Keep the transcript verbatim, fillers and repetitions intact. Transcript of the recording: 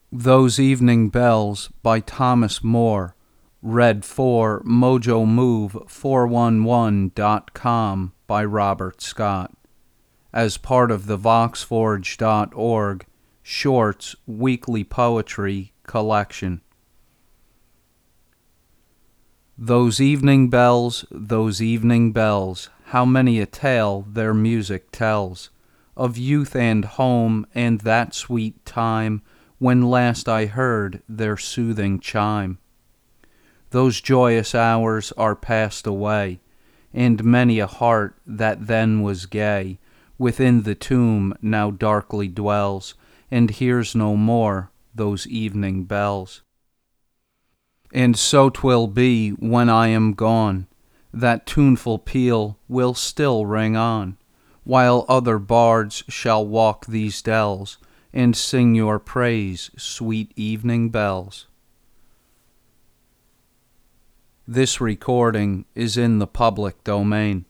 Those Evening Bells by Thomas Moore, read for mojo move four one one dot com by Robert Scott, as part of the vox forge dot org Shorts Weekly Poetry Collection. Those evening bells, those evening bells, how many a tale their music tells, of youth and home and that sweet time when last I heard their soothing chime. Those joyous hours are passed away, and many a heart that then was gay within the tomb now darkly dwells, and hears no more those evening bells. And so 'twill be when I am gone, that tuneful peal will still ring on, while other bards shall walk these dells, and sing your praise, sweet evening bells. This recording is in the public domain.